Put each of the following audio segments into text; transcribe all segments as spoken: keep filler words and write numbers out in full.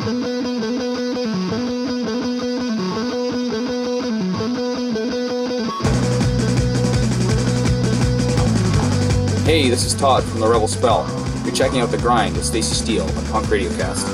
Hey, this is Todd from The Rebel Spell. You're checking out The Grind with Stacey Steele on Punk Radio Cast.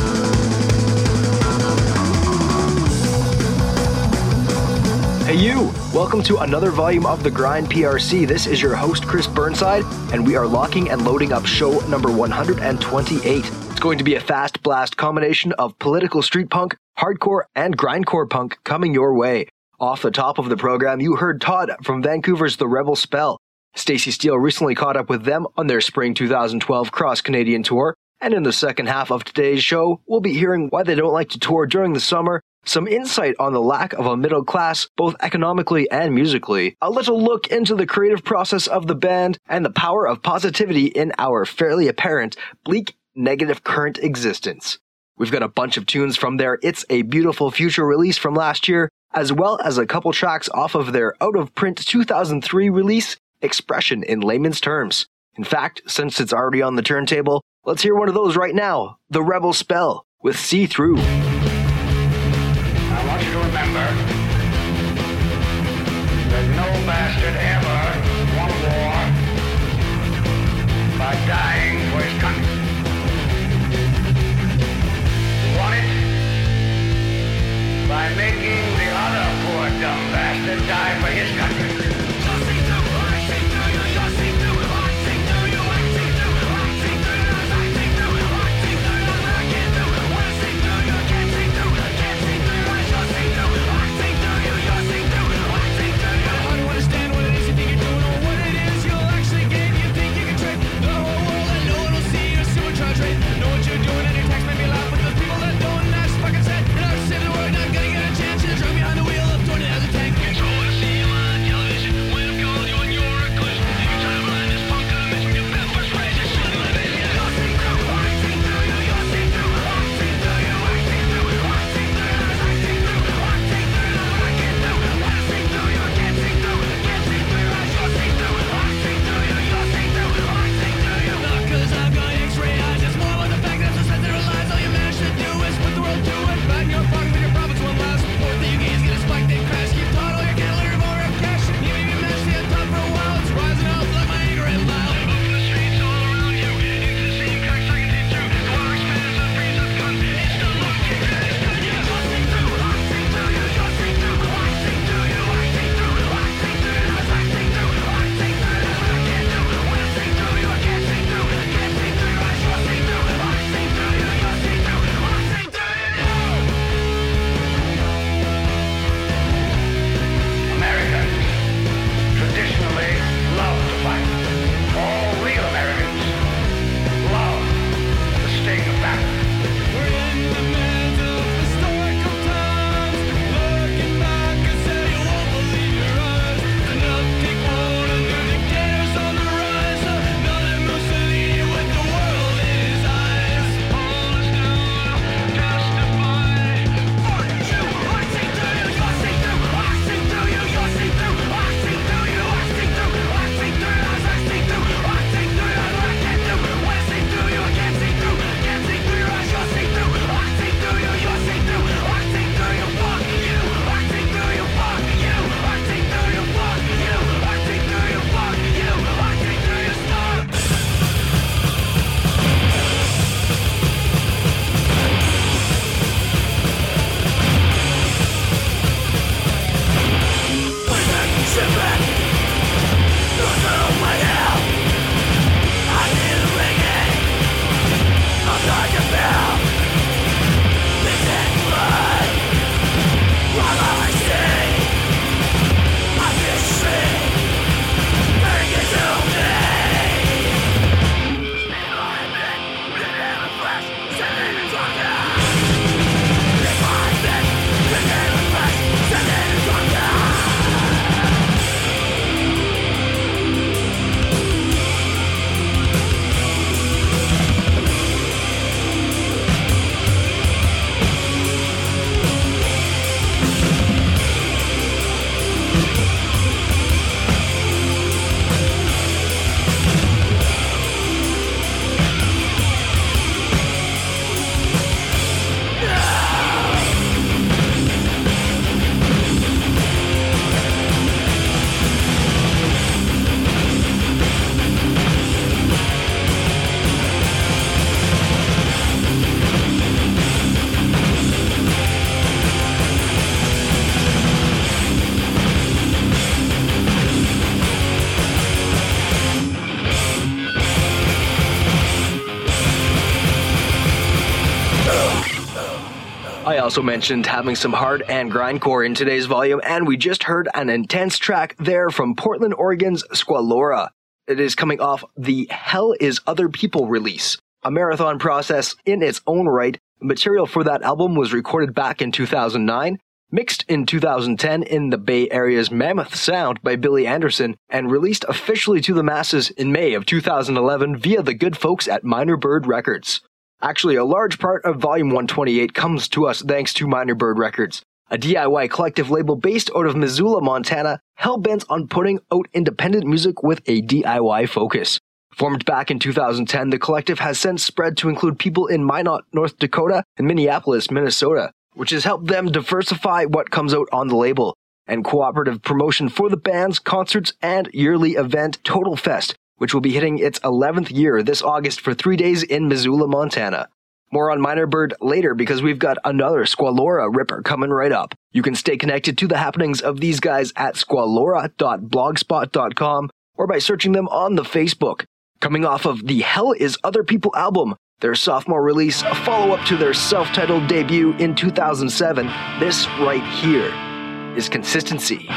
Hey you! Welcome to another volume of The Grind P R C. This is your host, Chris Burnside, and we are locking and loading up show number one hundred twenty-eight. It's going to be a fast blast combination of political street punk, hardcore, and grindcore punk coming your way. Off the top of the program, you heard Todd from Vancouver's The Rebel Spell. Stacey Steele recently caught up with them on their spring two thousand twelve cross-Canadian tour, and in the second half of today's show, we'll be hearing why they don't like to tour during the summer, some insight on the lack of a middle class, both economically and musically, a little look into the creative process of the band, and the power of positivity in our fairly apparent, bleak, negative current existence. We've got a bunch of tunes from their It's a Beautiful Future release from last year, as well as a couple tracks off of their out-of-print two thousand three release, Expression in Layman's Terms. In fact, since it's already on the turntable, let's hear one of those right now, The Rebel Spell, with See Through. I want you to remember that no bastard ever won a war by dying for his country. He won it by making the other poor dumb bastard die for his country. Behind the wheel of Jordan as a tank. Control the sea line, I also mentioned having some hard and grindcore in today's volume, and we just heard an intense track there from Portland, Oregon's Squalora. It is coming off the Hell Is Other People release, a marathon process in its own right. Material for that album was recorded back in two thousand nine, mixed in two thousand ten in the Bay Area's Mammoth Sound by Billy Anderson, and released officially to the masses in May of two thousand eleven via the good folks at Minor Bird Records. Actually, a large part of Volume one twenty-eight comes to us thanks to Minor Bird Records, a D I Y collective label based out of Missoula, Montana, hell-bent on putting out independent music with a D I Y focus. Formed back in two thousand ten, the collective has since spread to include people in Minot, North Dakota, and Minneapolis, Minnesota, which has helped them diversify what comes out on the label, and cooperative promotion for the bands, concerts, and yearly event Total Fest, which will be hitting its eleventh year this August for three days in Missoula, Montana. More on Minor Bird later because we've got another Squalora ripper coming right up. You can stay connected to the happenings of these guys at squalora dot blogspot dot com or by searching them on the Facebook. Coming off of the Hell Is Other People album, their sophomore release, a follow-up to their self-titled debut in two thousand seven, this right here is Consistency.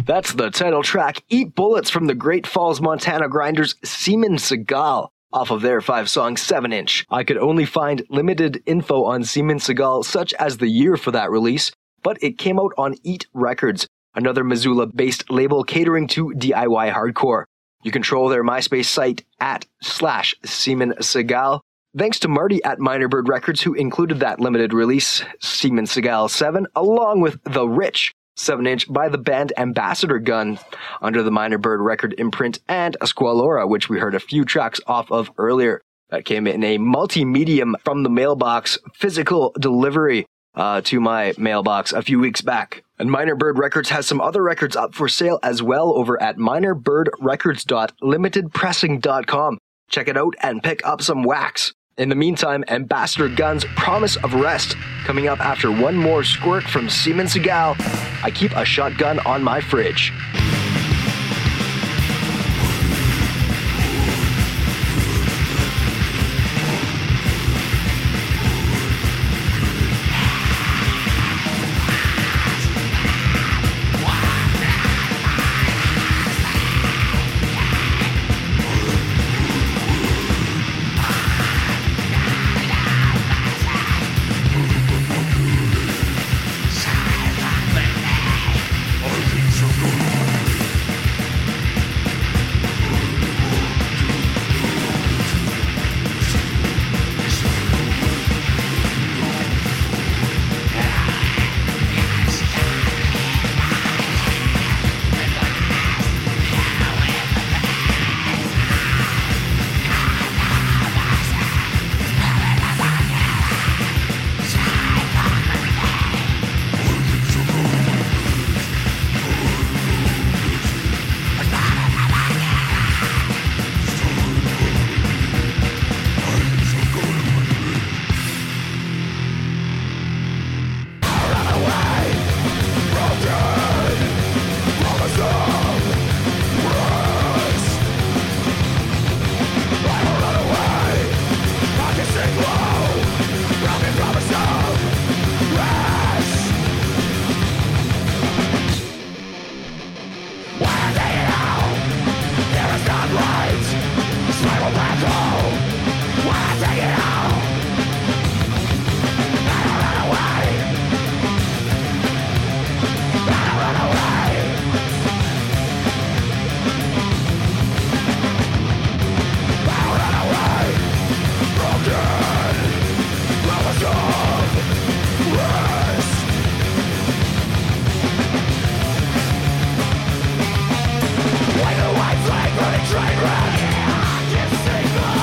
That's the title track, Eat Bullets, from the Great Falls, Montana grinders Seaman Seagal, off of their five-song seven inch. I could only find limited info on Seaman Seagal, such as the year for that release, but it came out on Eat Records, another Missoula-based label catering to D I Y hardcore. You control their MySpace site at slash Seaman Seagal. Thanks to Marty at Minor Bird Records, who included that limited release, Seaman Seagal seven, along with The Rich seven inch by the band Ambassador Gun under the Minor Bird record imprint, and Squalora, which we heard a few tracks off of earlier. That came in a multi-medium from the mailbox physical delivery uh, to my mailbox a few weeks back. And Minor Bird Records has some other records up for sale as well over at minor bird records dot limited pressing dot com. Check it out and pick up some wax. In the meantime, Ambassador Gun's Promise of Rest, coming up after one more squirt from Seaman Seagal. I keep a shotgun on my fridge. Train wreck, I can't see the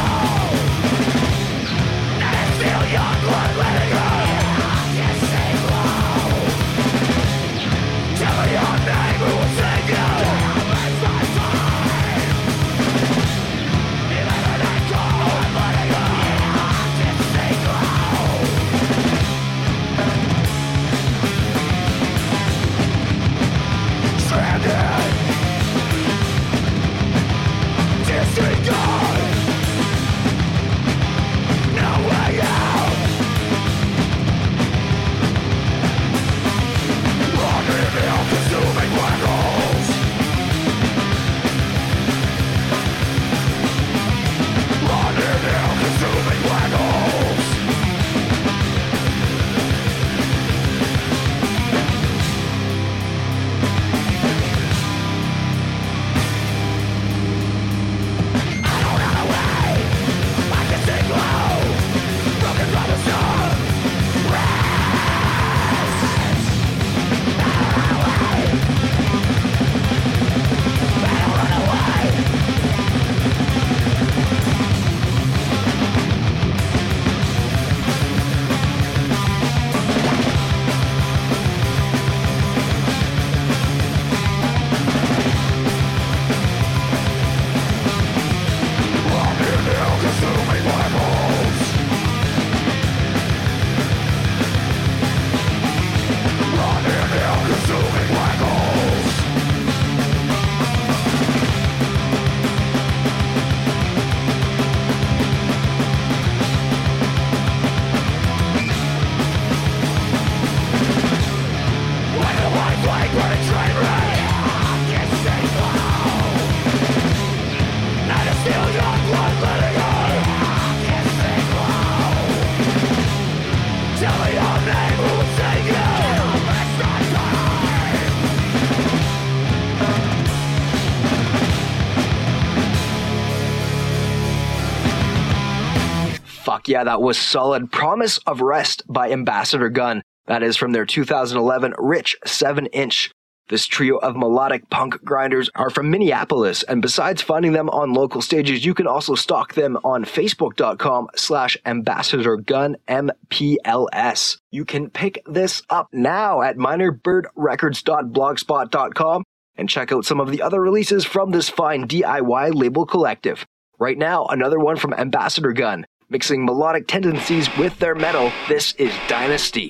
Fuck yeah, that was solid. Promise of Rest by Ambassador Gun. That is from their two thousand eleven Rich seven inch. This trio of melodic punk grinders are from Minneapolis, and besides finding them on local stages, you can also stalk them on facebook.com slash ambassador gun M P L S. You can pick this up now at minor bird records dot blogspot dot com and check out some of the other releases from this fine D I Y label collective. Right now, another one from Ambassador Gun, mixing melodic tendencies with their metal. This is Dynasty.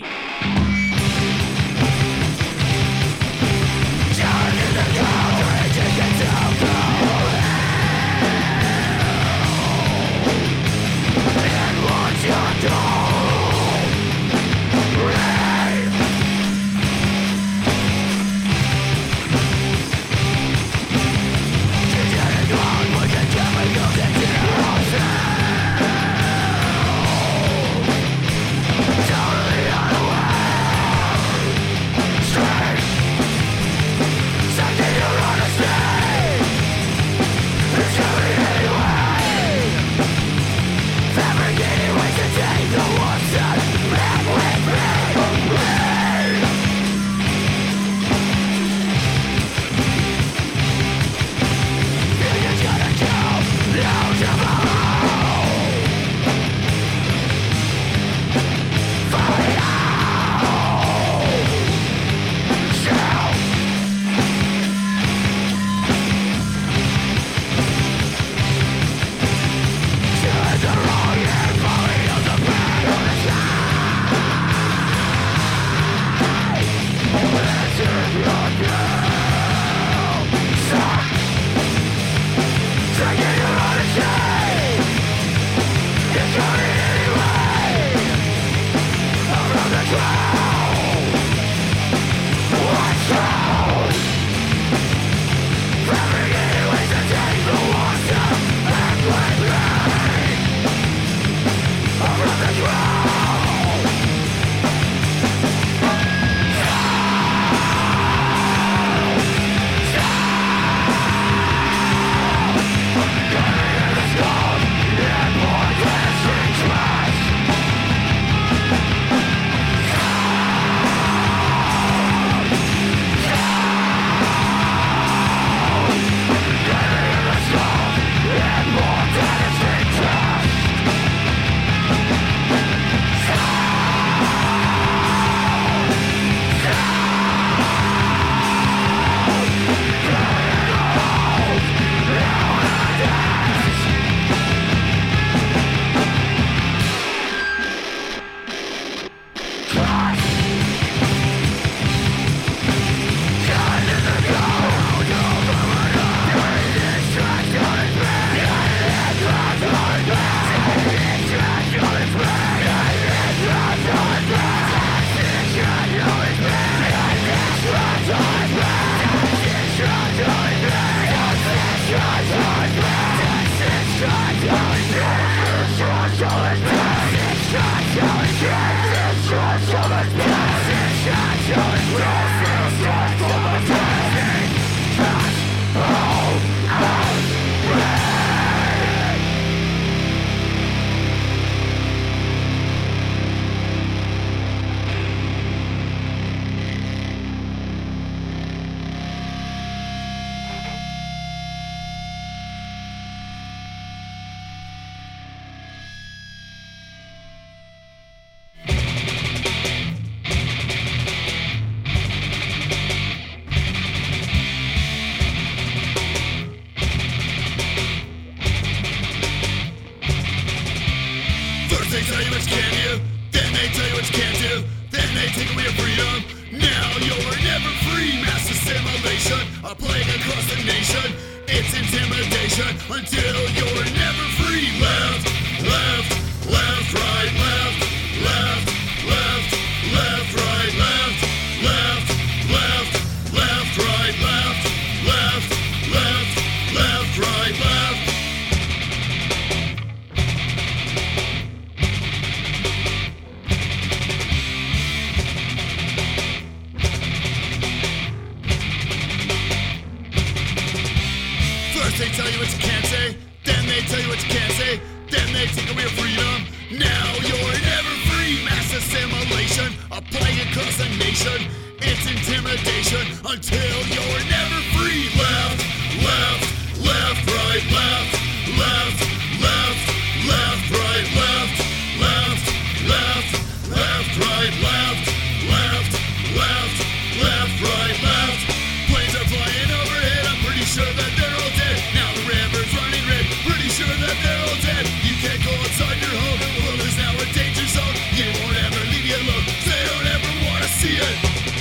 First they tell you what you can't say, then they tell you what you can't say, then they take away your freedom, Now you're never free. Mass assimilation, a plague across the nation. It's intimidation until you're never free. Left, left, left, right, left, left, left, left, right, left, left, left, left, right, left, left, left, left, right, left. Planes are flying overhead, I'm pretty sure that they're all dead. Now the river's running red, pretty sure that they're all dead. You can't go outside your home, the world is now a danger zone. You won't ever leave you alone, they don't ever wanna see it.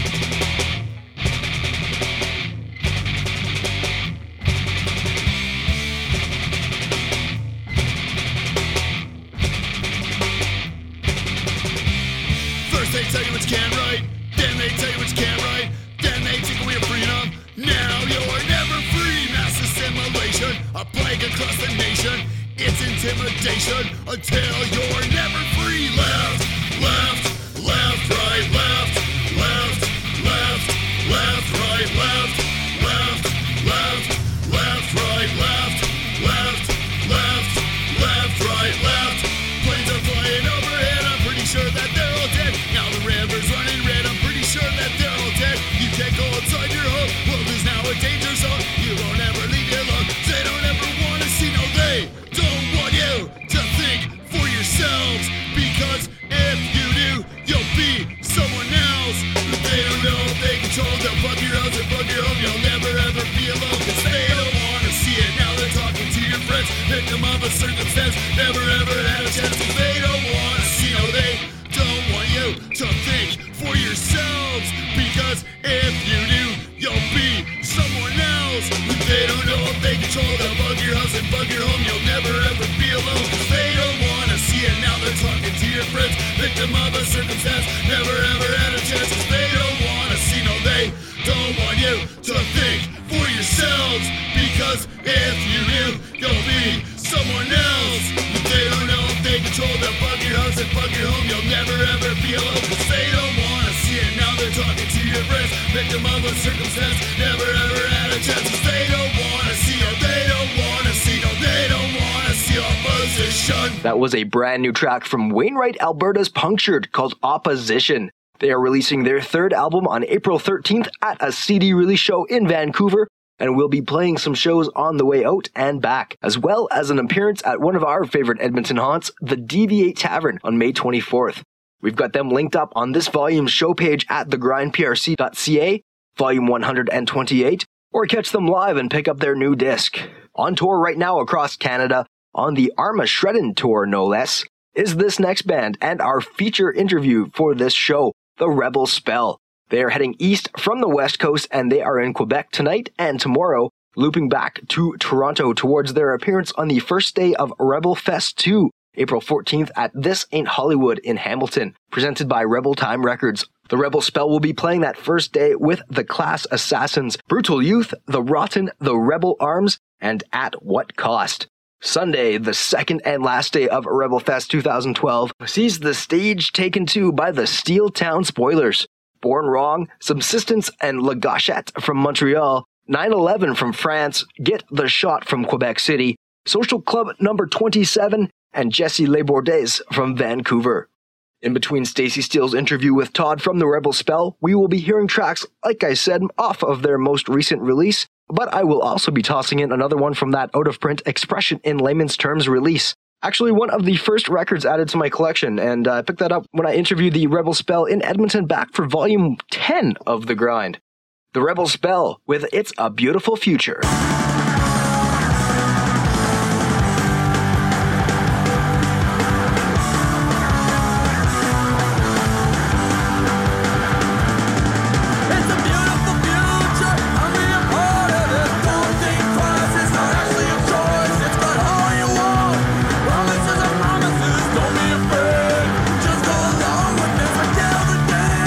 They tell you what you can't write, then they tell you what you can't write, then they take away your freedom. Now you're never free. Mass assimilation, a plague across the nation. It's intimidation until you're never free. Left, left, left, right, left, left, left, left, right, left, left, left, left, right, left, left, left, left, right, left. Planes are flying overhead, I'm pretty sure that they're all dead. Now the river's running red, I'm pretty sure that they're all dead. You can't go outside your home, world is now a danger zone. You won't ever leave you alone, they don't ever want to see. No, they don't want you to think for yourselves, because if you do, you'll be someone else. They don't know if they control, they'll fuck your house and fuck your home. You'll never ever be alone, cause they don't want to see it. Now they're talking to your friends, victim of a circumstance, never ever had a chance, cause they don't want to see. No, they don't want you to think for yourselves, because if you do, you'll be someone else. They don't know if they control, they'll bug your house and bug your home. You'll never ever be alone, cause they don't want to see it. Now they're talking to your friends, victim of a circumstance, never ever had a chance, cause they don't want to see. No, they don't want you to think for yourselves, because if you do, you'll be someone else. They don't know if they control, they'll bug your house and bug your home. You'll never ever be alone, cause they don't want to see it. Now they're talking to your friends, victim of a circumstance, never ever had a chance, cause they don't want to see. No, they don't want to see. No, they don't want to see opposition. That was a brand new track from Wainwright, Alberta's Punctured, called Opposition. They are releasing their third album on April thirteenth at a C D release show in Vancouver, and we'll be playing some shows on the way out and back, as well as an appearance at one of our favorite Edmonton haunts, the Deviate Tavern, on May twenty-fourth. We've got them linked up on this volume's show page at the grind p r c dot c a, volume one hundred twenty-eight, or catch them live and pick up their new disc. On tour right now across Canada, on the Armageddon tour no less, is this next band and our feature interview for this show, the Rebel Spell. They are heading east from the West Coast, and they are in Quebec tonight and tomorrow, looping back to Toronto towards their appearance on the first day of Rebel Fest two, April fourteenth at This Ain't Hollywood in Hamilton, presented by Rebel Time Records. The Rebel Spell will be playing that first day with the Class Assassins, Brutal Youth, The Rotten, The Rebel Arms, and At What Cost. Sunday, the second and last day of Rebel Fest two thousand twelve, sees the stage taken to by the Steel Town Spoilers, Born Wrong, Subsistence and La Gauchette from Montreal, nine eleven from France, Get the Shot from Quebec City, Social Club number twenty-seven, and Jesse Les Bordes from Vancouver. In between Stacey Steele's interview with Todd from the Rebel Spell, we will be hearing tracks, like I said, off of their most recent release, but I will also be tossing in another one from that out-of-print Expression in Layman's Terms release. Actually, one of the first records added to my collection, and I picked that up when I interviewed the Rebel Spell in Edmonton back for volume ten of The Grind. The Rebel Spell with It's a Beautiful Future.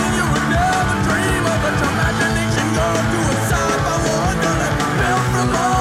Imagination, go to a side by one, gonna build from all.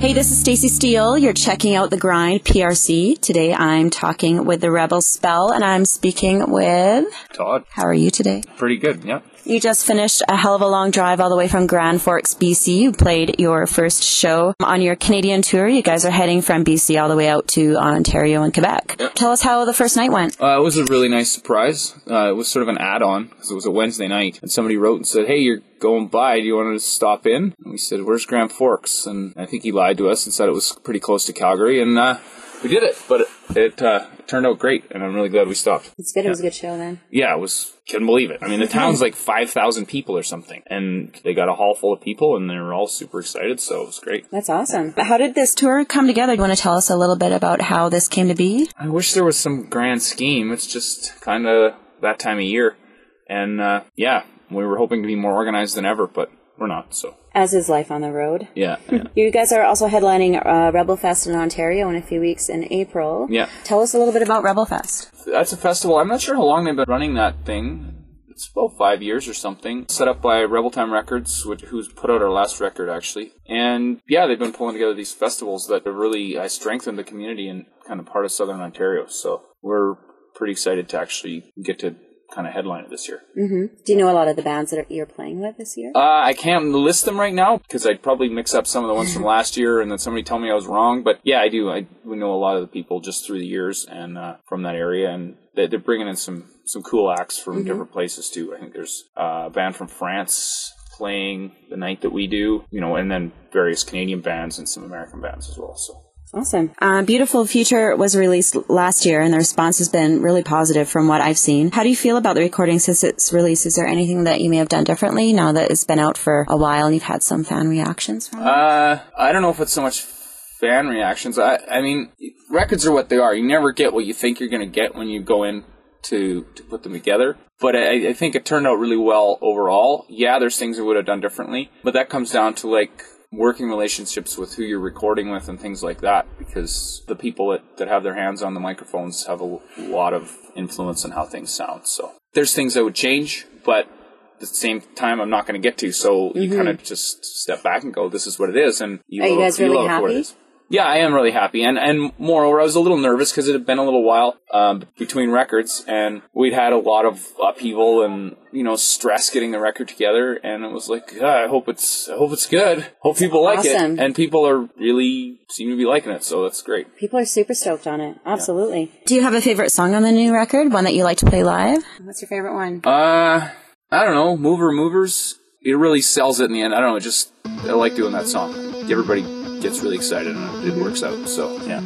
Hey, this is Stacey Steele. You're checking out The Grind P R C. Today I'm talking with the Rebel Spell, and I'm speaking with... Todd. How are you today? Pretty good, yeah. You just finished a hell of a long drive all the way from Grand Forks, B C. You played your first show on your Canadian tour. You guys are heading from B C all the way out to Ontario and Quebec. Yep. Tell us how the first night went. Uh, it was a really nice surprise. Uh, it was sort of an add-on because it was a Wednesday night, and somebody wrote and said, hey, you're going by. Do you want to stop in? And we said, where's Grand Forks? And I think he lied to us and said it was pretty close to Calgary, and uh, we did it. But it, it, uh, it turned out great, and I'm really glad we stopped. It's good. Yeah. It was a good show then. Yeah, it was... Couldn't believe it. I mean, the town's like five thousand people or something, and they got a hall full of people, and they were all super excited, so it was great. That's awesome. But how did this tour come together? Do you want to tell us a little bit about how this came to be? I wish there was some grand scheme. It's just kind of that time of year, and uh, yeah, we were hoping to be more organized than ever, but we're not, so... As is life on the road. Yeah, yeah. You guys are also headlining uh, Rebel Fest in Ontario in a few weeks in April. Yeah. Tell us a little bit about Rebel Fest. That's a festival. I'm not sure how long they've been running that thing. It's about five years or something. Set up by Rebel Time Records, which, who's put out our last record, actually. And, yeah, they've been pulling together these festivals that have really uh, strengthened the community in kind of part of southern Ontario. So we're pretty excited to actually get to kind of headline it this year. Mm-hmm. Do you know a lot of the bands that you're playing with this year? Uh, I can't list them right now because I'd probably mix up some of the ones from last year and then somebody tell me I was wrong. But yeah, I do. I we know a lot of the people just through the years and uh, from that area, and they, they're bringing in some some cool acts from mm-hmm. different places too. I think there's uh, a band from France playing the night that we do, you know, and then various Canadian bands and some American bands as well. So. Awesome. Uh, Beautiful Future was released last year, and the response has been really positive from what I've seen. How do you feel about the recording since its release? Is there anything that you may have done differently now that it's been out for a while and you've had some fan reactions from it? Uh, I don't know if it's so much fan reactions. I, I mean, records are what they are. You never get what you think you're going to get when you go in to, to put them together. But I, I think it turned out really well overall. Yeah, there's things we would have done differently, but that comes down to, like, working relationships with who you're recording with and things like that, because the people that, that have their hands on the microphones have a lot of influence on how things sound. So there's things that would change, but at the same time I'm not going to get to, so mm-hmm. you kind of just step back and go, this is what it is, and you Are you guys really love happy? What it is. Yeah, I am really happy, and and moreover, I was a little nervous because it had been a little while um, between records, and we'd had a lot of upheaval and you know stress getting the record together, and it was like, ah, I hope it's, I hope it's good, hope people like awesome. it, and people are really seem to be liking it, so that's great. People are super stoked on it, absolutely. Yeah. Do you have a favorite song on the new record? One that you like to play live? What's your favorite one? Uh, I don't know, Mover Movers. It really sells it in the end. I don't know, just I like doing that song. Everybody gets really excited and it works out, so yeah.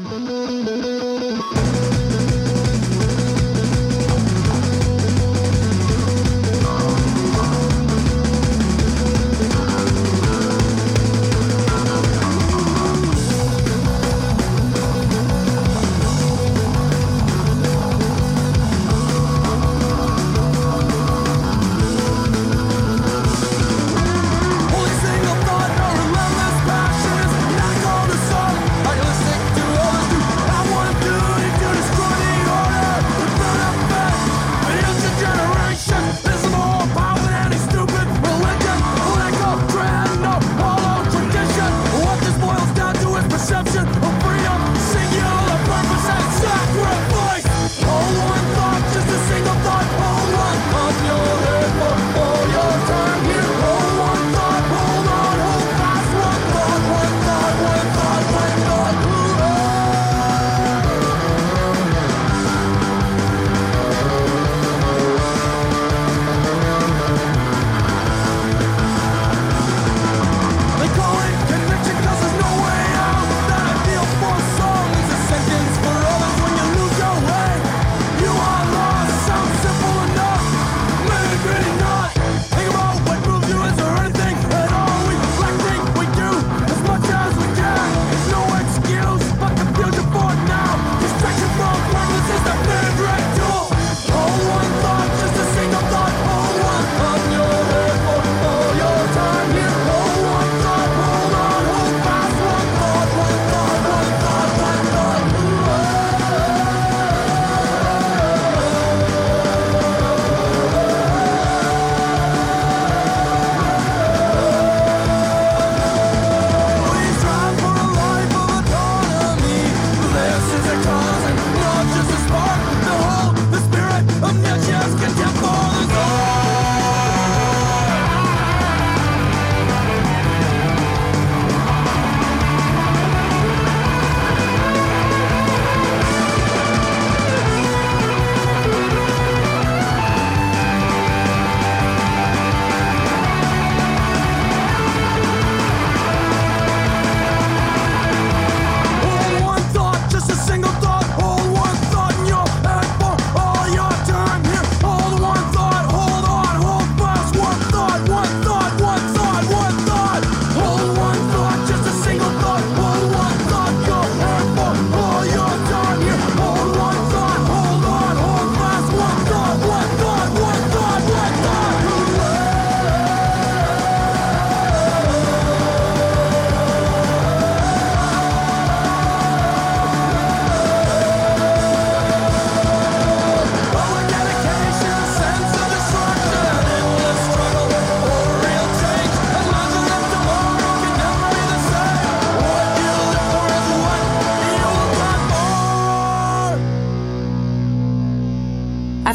I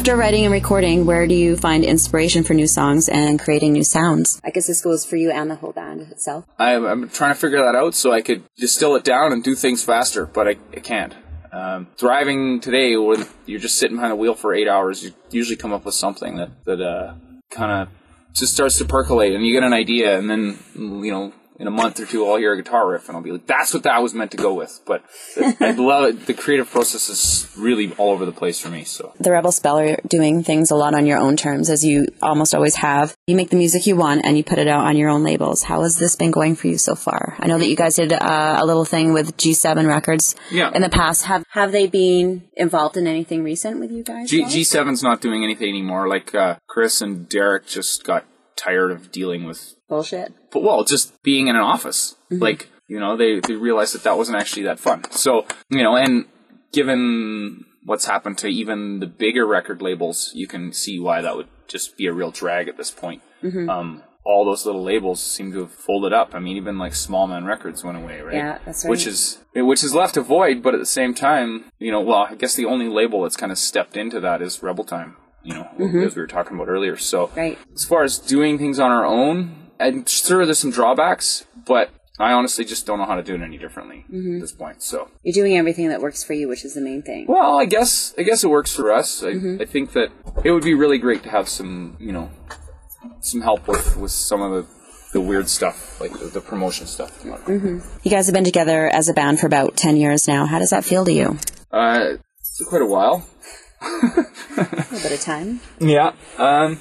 After writing and recording, where do you find inspiration for new songs and creating new sounds? I guess this goes for you and the whole band itself. I'm, I'm trying to figure that out so I could distill it down and do things faster, but I, I can't. Um, driving today, when you're just sitting behind the wheel for eight hours, you usually come up with something that, that uh, kind of just starts to percolate, and you get an idea, and then, you know, in a month or two, I'll hear a guitar riff, and I'll be like, that's what that was meant to go with. But I love it. The creative process is really all over the place for me. So The Rebel Spell are doing things a lot on your own terms, as you almost always have. You make the music you want, and you put it out on your own labels. How has this been going for you so far? I know that you guys did uh, a little thing with G seven Records yeah. in the past. Have have they been involved in anything recent with you guys? G- G7's not doing anything anymore. Like uh, Chris and Derek just got tired of dealing with bullshit. But well, just being in an office, mm-hmm. like, you know, they, they realized that that wasn't actually that fun. So, you know, and given what's happened to even the bigger record labels, you can see why that would just be a real drag at this point. Mm-hmm. Um, all those little labels seem to have folded up. I mean, even like Small Man Records went away, right? Yeah, that's right. Which is, which is left a void, but at the same time, you know, well, I guess the only label that's kind of stepped into that is Rebel Time. You know, mm-hmm. as we were talking about earlier. So right. as far as doing things on our own, I'm sure there's some drawbacks, but I honestly just don't know how to do it any differently mm-hmm. at this point. So you're doing everything that works for you, which is the main thing. Well, I guess I guess it works for us. I, mm-hmm. I think that it would be really great to have some, you know, some help with, with some of the, the weird stuff, like the, the promotion stuff. Mm-hmm. You guys have been together as a band for about ten years now. How does that feel to you? Uh, it's quite a while. A little bit of time. Yeah. Um,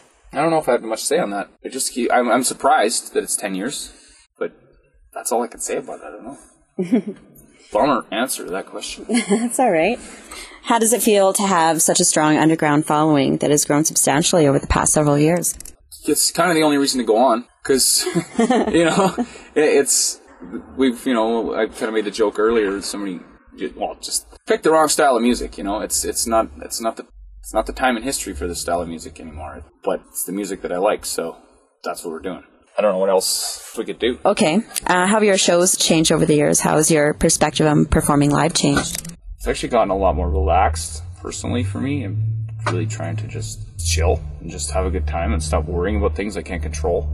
I don't know if I have much to say on that. I just keep, I'm, I'm surprised that it's ten years, but that's all I can say about that. I don't know. Bummer answer to that question. That's all right. How does it feel to have such a strong underground following that has grown substantially over the past several years? It's kind of the only reason to go on, because, you know, it, it's, we've, you know, I kind of made the joke earlier, somebody, well, just pick the wrong style of music, you know, it's it's not it's not the it's not the time in history for this style of music anymore, but it's the music that I like, so that's what we're doing. I don't know what else we could do. Okay. Uh, how have your shows changed over the years? How has your perspective on performing live changed? It's actually gotten a lot more relaxed, personally, for me. I'm really trying to just chill and just have a good time and stop worrying about things I can't control.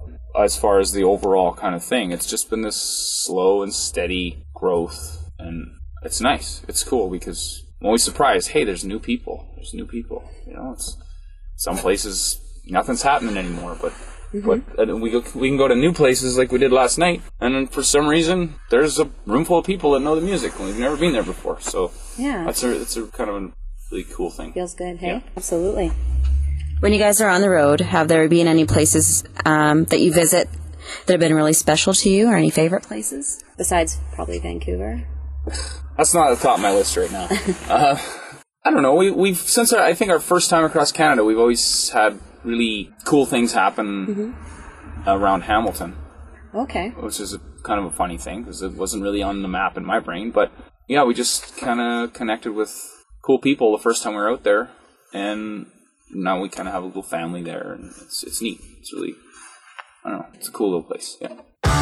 As far as the overall kind of thing, it's just been this slow and steady growth, and it's nice. It's cool because I'm always surprised. Hey, there's new people. There's new people. You know, it's some places nothing's happening anymore, but mm-hmm. but uh, we go, we can go to new places like we did last night, and then for some reason there's a room full of people that know the music and we've never been there before. So yeah, that's a that's a kind of a really cool thing. Feels good. Hey, yeah. Absolutely. When you guys are on the road, have there been any places um, that you visit that have been really special to you, or any favorite places besides probably Vancouver? That's not at the top of my list right now. uh, I don't know. We, we've since our, I think our first time across Canada, we've always had really cool things happen mm-hmm. around Hamilton. Okay. Which is a, kind of a funny thing because it wasn't really on the map in my brain. But yeah, we just kind of connected with cool people the first time we were out there, and now we kind of have a little family there, and it's it's neat. It's really, I don't know. It's a cool little place. Yeah.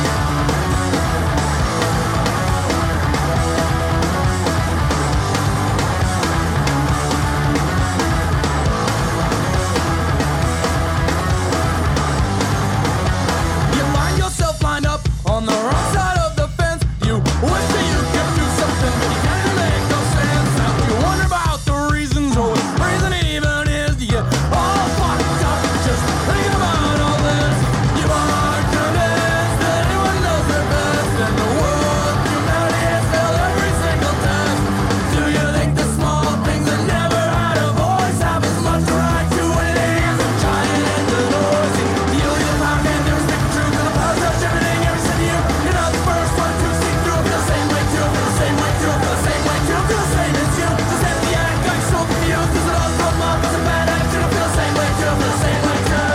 On the wrong side of the fence, you wish that you could do something, but you can't make no sense. Now you wonder about the reasons, or what the reason even is. You get all fucked up just thinking about all this. You are convinced that anyone knows their best, and the world humanity has failed every single test. Do you think the small things that never had a voice have as much right to anything as a giant and the noisy? You leave the pound and never speak the truth, and the power touch everything. You're not the first one to see through. Feel the same way too. Feel the same way too. Feel the same way too. Feel the same as you. Just empty act. Got you so confused. Does it all come off as a bad attitude? Feel the same way too. Feel the same way too.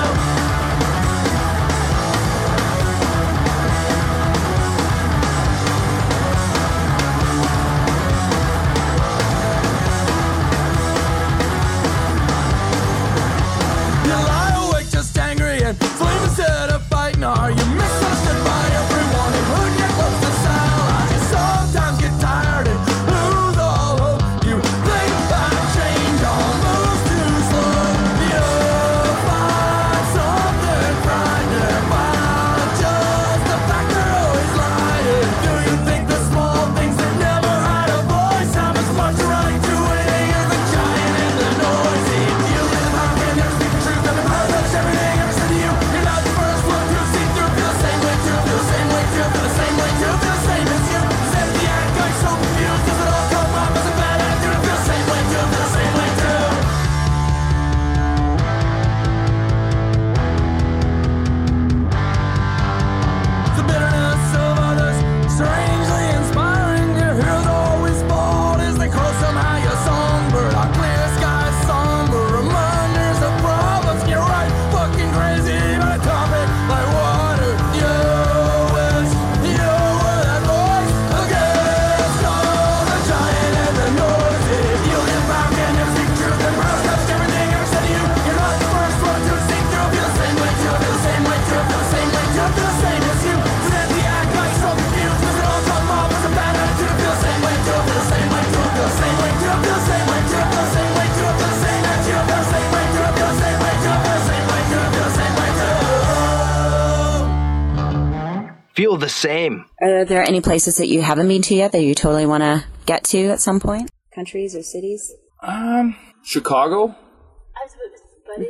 You lie awake just angry and sleep instead of fighting. Are you misunderstood by everyone, including your closest ally? You sometimes get tired and lose all hope. You think about change, all moves to feel the same. Are there any places that you haven't been to yet that you totally want to get to at some point? Countries or cities? Um, Chicago. I was about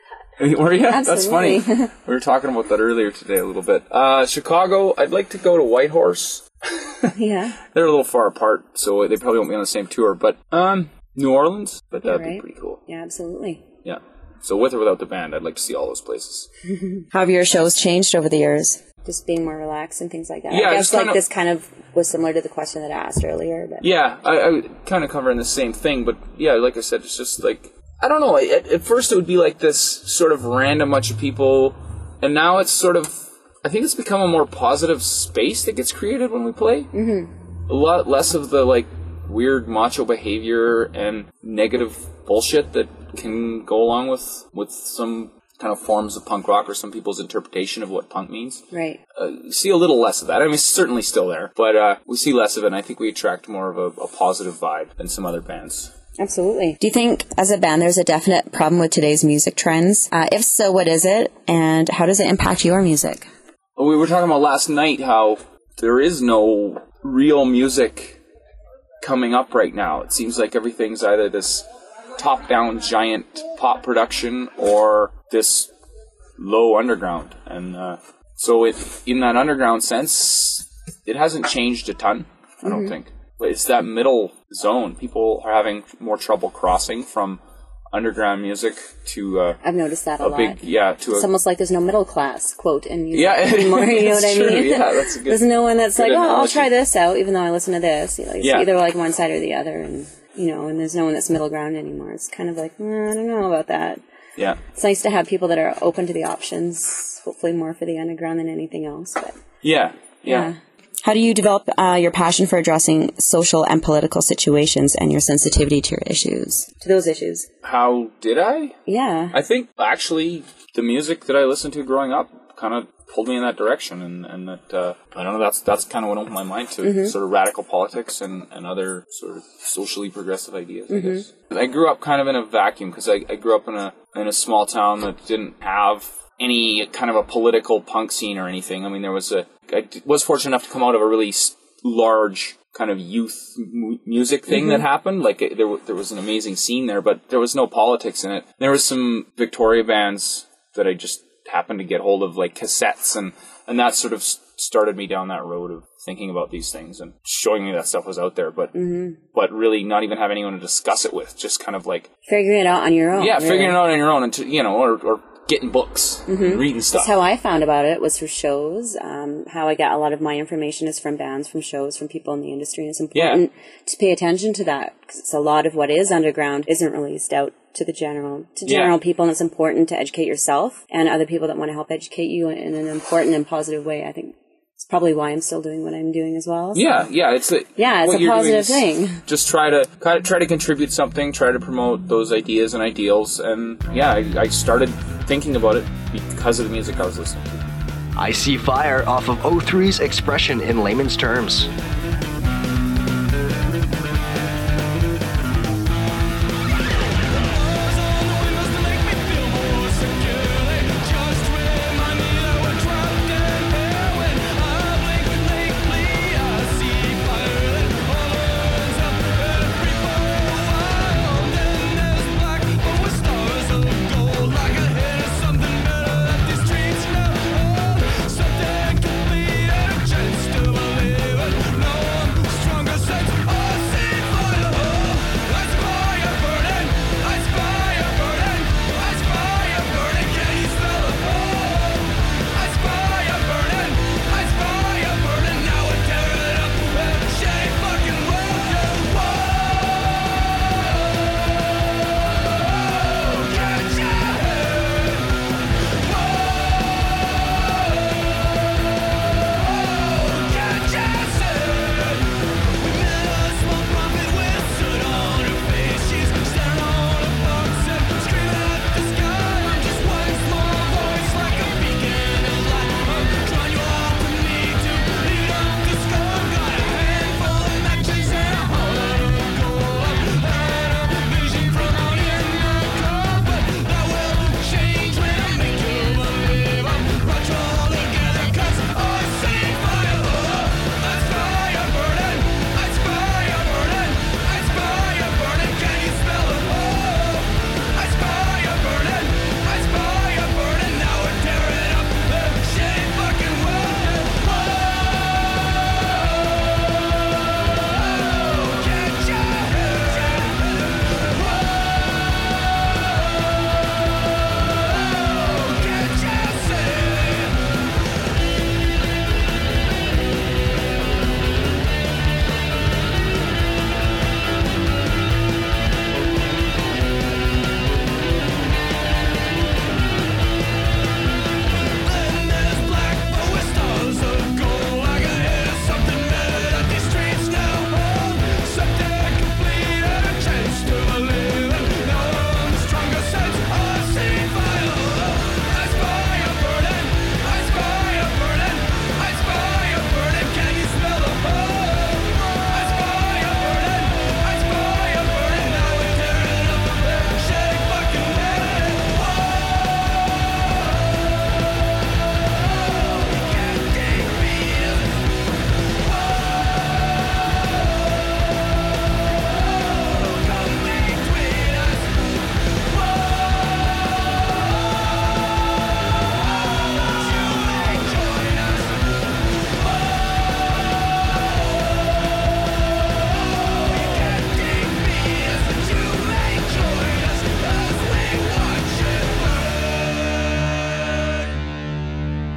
to Were you? Absolutely. That's funny. We were talking about that earlier today a little bit. Uh, Chicago, I'd like to go to Whitehorse. Yeah. They're a little far apart, so they probably won't be on the same tour. But um, New Orleans, but that'd right. be pretty cool. Yeah, absolutely. Yeah. So with or without the band, I'd like to see all those places. How have your shows changed over the years? Just being more relaxed and things like that. Yeah, I just guess like kinda- this kind of was similar to the question that I asked earlier. But Yeah, I, I kind of covering the same thing, but yeah, like I said, it's just like, I don't know, at, at first it would be like this sort of random bunch of people, and now it's sort of, I think it's become a more positive space that gets created when we play. Mm-hmm. A lot less of the like weird macho behavior and negative bullshit that can go along with, with some kind of forms of punk rock or some people's interpretation of what punk means. right. Uh, you see a little less of that. I mean, it's certainly still there, but uh, we see less of it, and I think we attract more of a, a positive vibe than some other bands. Absolutely. Do you think, as a band, there's a definite problem with today's music trends? Uh, if so, what is it, and how does it impact your music? Well, we were talking about last night how there is no real music coming up right now. It seems like everything's either this top-down giant pop production or this low underground. And uh, so it, in that underground sense, it hasn't changed a ton, I don't mm-hmm. think. But it's that middle zone. People are having more trouble crossing from underground music to uh, I've noticed that a, a lot. big yeah to it's a, almost like there's no middle class quote in music yeah, anymore. You know what I true. mean? Yeah, that's a good, there's no one that's like, oh, analogy. I'll try this out, even though I listen to this. You know, it's yeah. either like one side or the other, and you know, and there's no one that's middle ground anymore. It's kind of like mm, I don't know about that. Yeah, it's nice to have people that are open to the options. Hopefully, more for the underground than anything else. But yeah, yeah. yeah. How do you develop uh, your passion for addressing social and political situations and your sensitivity to your issues, to those issues? How did I? Yeah. I think actually the music that I listened to growing up kind of pulled me in that direction, and, and that, uh, I don't know, that's that's kind of what opened my mind to mm-hmm. sort of radical politics and, and other sort of socially progressive ideas, mm-hmm. I guess. I grew up kind of in a vacuum, because I, I grew up in a in a small town that didn't have any kind of a political punk scene or anything. I mean, there was a, I was fortunate enough to come out of a really large kind of youth mu- music thing mm-hmm. that happened. Like, it, there, w- there was an amazing scene there, but there was no politics in it. There was some Victoria bands that I just happened to get hold of, like cassettes, and, and that sort of started me down that road of thinking about these things and showing me that stuff was out there, but mm-hmm. but really not even have anyone to discuss it with, just kind of like... Figuring it out on your own. Yeah, really. figuring it out on your own, and to, you know, or... or getting books, mm-hmm. reading stuff. That's how I found about it, was through shows. Um, how I got a lot of my information is from bands, from shows, from people in the industry. And it's important yeah. to pay attention to that, because a lot of what is underground isn't released out to the general, to general yeah. people, and it's important to educate yourself and other people that want to help educate you in an important and positive way. I think it's probably why I'm still doing what I'm doing as well. So. Yeah, yeah, it's a, yeah, it's a positive thing. Just try to try to contribute something, try to promote those ideas and ideals, and yeah, I, I started thinking about it because of the music I was listening to. I See Fire off of O three's Expression in Layman's Terms. No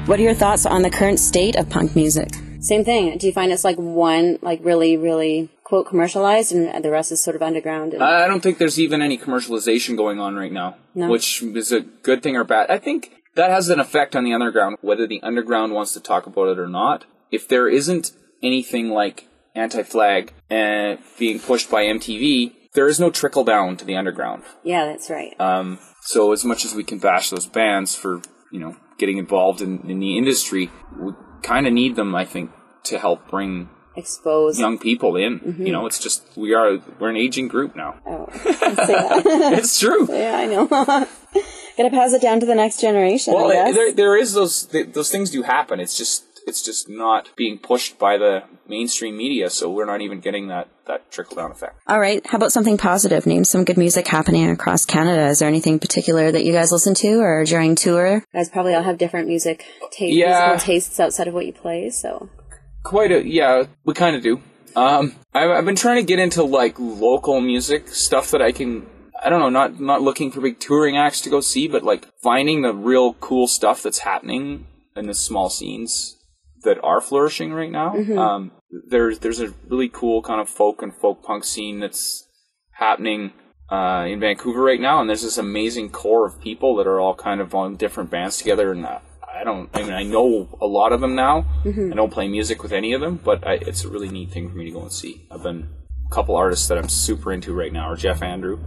What are your thoughts on the current state of punk music? Same thing. Do you find it's like one, like really, really, quote, commercialized and the rest is sort of underground? And- I don't think there's even any commercialization going on right now, No. which is a good thing or bad. I think that has an effect on the underground, whether the underground wants to talk about it or not. If there isn't anything like Anti-Flag uh, being pushed by M T V, there is no trickle down to the underground. Yeah, that's right. Um, so as much as we can bash those bands for, you know, getting involved in, in the industry, we kind of need them, I think, to help bring Expose young people in. Mm-hmm. You know, it's just, we are, we're an aging group now. Oh, let's say that. It's true. Yeah, I know. Gotta pass it down to the next generation, Well, I guess. there, there is those, those things do happen. It's just, it's just not being pushed by the mainstream media, so we're not even getting that, that trickle-down effect. All right. How about something positive? Name some good music happening across Canada. Is there anything particular that you guys listen to or during tour? You guys probably all have different music ta- Yeah. musical tastes outside of what you play, so... Quite a, yeah, we kind of do. Um, I've, I've been trying to get into, like, local music, stuff that I can, I don't know, not, not looking for big touring acts to go see, but, like, finding the real cool stuff that's happening in the small scenes that are flourishing right now. Mm-hmm. Um, there's, there's a really cool kind of folk and folk punk scene that's happening uh, in Vancouver right now, and there's this amazing core of people that are all kind of on different bands together, and uh, I don't, I mean, I know a lot of them now. Mm-hmm. I don't play music with any of them, but I, it's a really neat thing for me to go and see. I've been, a couple artists that I'm super into right now are Jeff Andrew,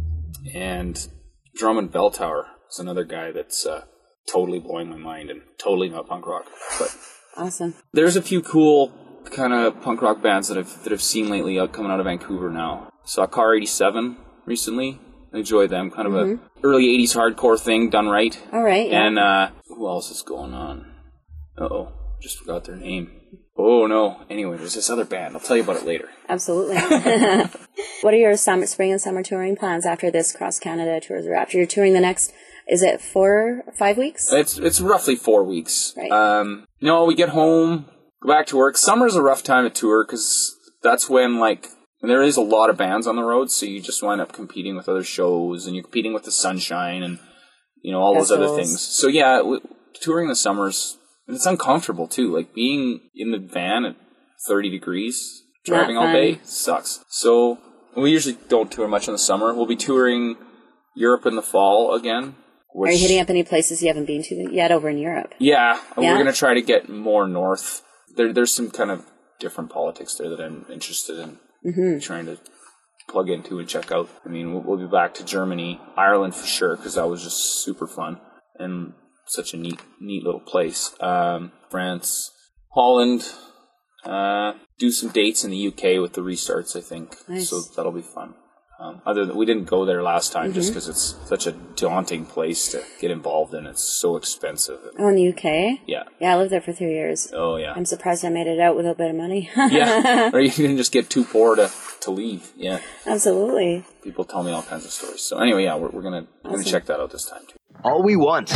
and Drummond Belltower is another guy that's uh, totally blowing my mind and totally not punk rock. But Awesome. there's a few cool kind of punk rock bands that I've, that I've seen lately out, coming out of Vancouver now. Saw Car eighty-seven recently. I enjoy them. Kind of Mm-hmm. a early eighties hardcore thing done right. All right, yeah. And uh, who else is going on? Uh-oh, just forgot their name. Oh, no. Anyway, there's this other band. I'll tell you about it later. Absolutely. What are your summer, spring and summer touring plans after this cross-Canada tours or after you're touring the next, is it four, five weeks? It's it's roughly four weeks. Right. Um, no, we get home, go back to work. Summer's a rough time to tour because that's when, like, and there is a lot of bands on the road, so you just wind up competing with other shows, and you're competing with the Sunshine and, you know, all those other Festivals. things. So, yeah, w- touring the summers, it's uncomfortable, too. Like, being in the van at thirty degrees, driving Not all fun. day, sucks. So, we usually don't tour much in the summer. We'll be touring Europe in the fall again. Which, Are you hitting up any places you haven't been to yet over in Europe? Yeah, and Yeah? we're going to try to get more north. There, There's some kind of different politics there that I'm interested in Mm-hmm. trying to plug into and check out. I mean, we'll, we'll be back to Germany, Ireland for sure, because that was just super fun and such a neat, neat little place. Um, France, Holland, uh, do some dates in the U K with the restarts, I think. Nice. So that'll be fun. Um, other than we didn't go there last time just Mm-hmm. because it's such a daunting place to get involved in. It's so expensive. Oh, in the U K? Yeah. Yeah, I lived there for three years. Oh, yeah. I'm surprised I made it out with a bit of money. Yeah. Or you can just get too poor to, to leave. Yeah. Absolutely. People tell me all kinds of stories. So anyway, yeah, we're, we're gonna we're gonna Awesome. check that out this time too. All we want.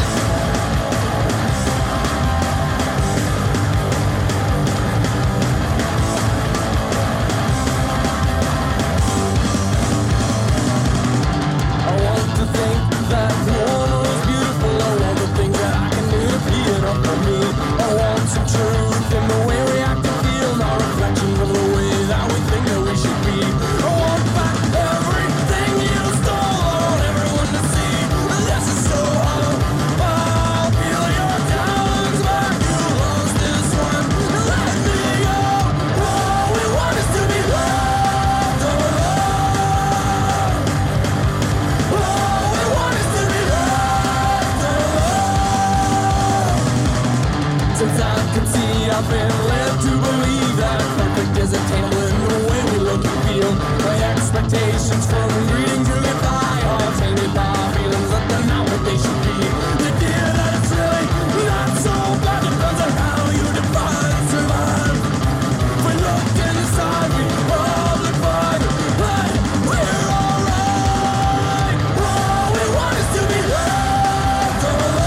I want to think that the world is beautiful. I want the things that I can do to be enough for me. I want some truth in the way we act and feel, not reflection of the way that we think that we should be. I want back everything you stole. I want everyone to see that this is so hard. I'll feel your talons back. You lost this one. Let me go. All we want is to be loved. Oh, all we want is to be loved, oh. Since I can see, I've been led to believe that perfect is attainable in the way we look and feel. My expectations from reading to get by are tainted by feelings that they're not what they should be. The idea that it's really not so bad depends on how you define survive. We look inside, we probably find that we're alright. All we want is to be loved, oh.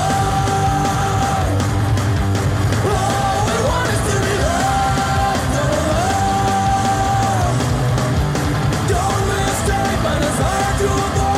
All we want is to be loved, oh. Don't mistake my desire to avoid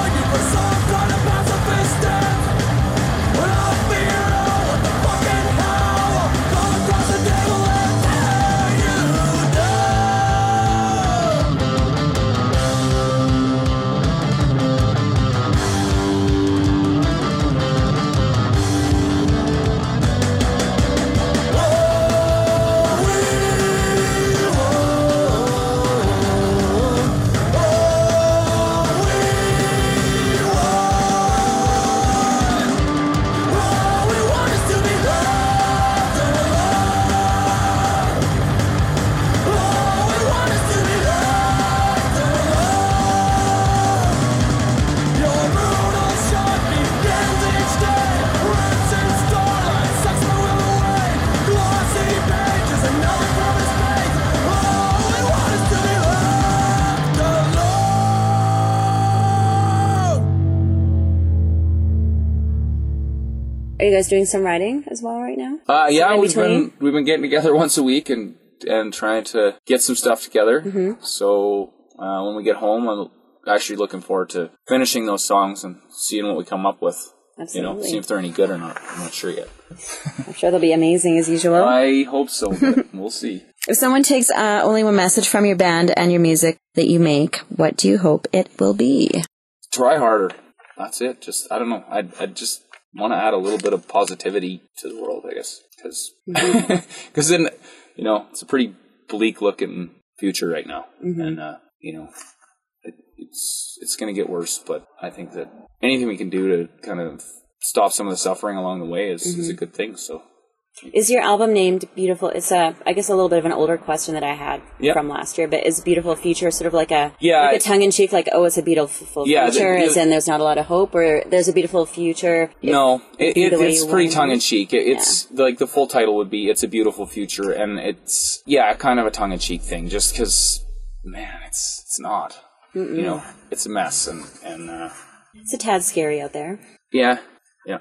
you guys doing some writing as well right now? Uh, yeah, in we've between? been we've been getting together once a week and and trying to get some stuff together. Mm-hmm. So uh, when we get home, I'm actually looking forward to finishing those songs and seeing what we come up with. Absolutely. You know, see if they're any good or not. I'm not sure yet. I'm sure they'll be amazing as usual. I hope so, but we'll see. If someone takes uh, only one message from your band and your music that you make, what do you hope it will be? Try harder. That's it. Just, I don't know. I I just want to add a little bit of positivity to the world, I guess. Because mm-hmm. then, you know, it's a pretty bleak looking future right now. Mm-hmm. And, uh, you know, it, it's it's going to get worse. But I think that anything we can do to kind of stop some of the suffering along the way is, mm-hmm. is a good thing. So, is your album named Beautiful? It's a, I guess, a little bit of an older question that I had yep. from last year. But is Beautiful Future sort of like a yeah, like a tongue in cheek, like oh, it's a beautiful yeah, future, the, the, as in there's not a lot of hope, or there's a beautiful future? If, no, it, it, it's pretty tongue in it. cheek. It, it's yeah. like the full title would be "It's a Beautiful Future," and it's yeah, kind of a tongue in cheek thing, just because man, it's it's not. Mm-mm. You know, it's a mess, and and uh, it's a tad scary out there. Yeah, yeah.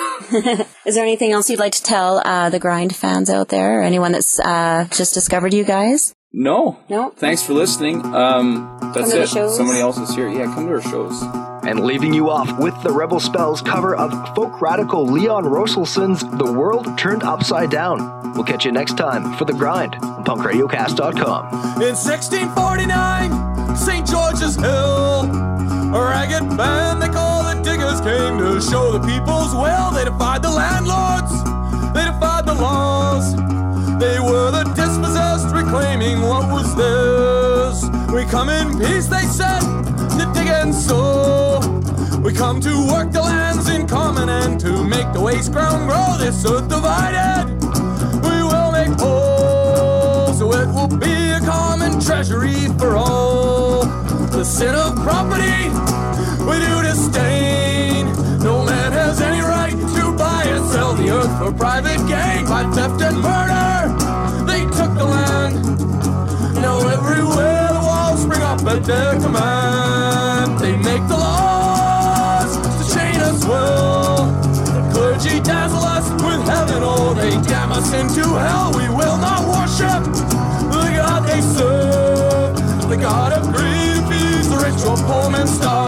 Is there anything else you'd like to tell uh, the Grind fans out there, or anyone that's uh, just discovered you guys? No. No? Thanks for listening. Um, that's it. Somebody else is here. Yeah, come to our shows. And leaving you off with the Rebel Spells cover of folk radical Leon Roselson's The World Turned Upside Down. We'll catch you next time for The Grind on punk radio cast dot com. In sixteen forty-nine, Saint George's Hill, a ragged band they call the Diggers came to show the people's will. They defied the landlords, they defied the laws. They were the dispossessed, reclaiming what was theirs. We come in peace, they said, to dig and sow. We come to work the lands in common and to make the waste ground grow. This earth divided, we will make whole, so it will be a common treasury for all. The sin of property we do disdain. No man has any right to buy and sell the earth for private gain. By theft and murder, they took the land. Now everywhere the walls spring up at their command. They make the laws to chain us well. The clergy dazzle us with heaven, oh, they damn us into hell. We will not worship the God they serve, the God of greed, feeds the rich or poor men starve.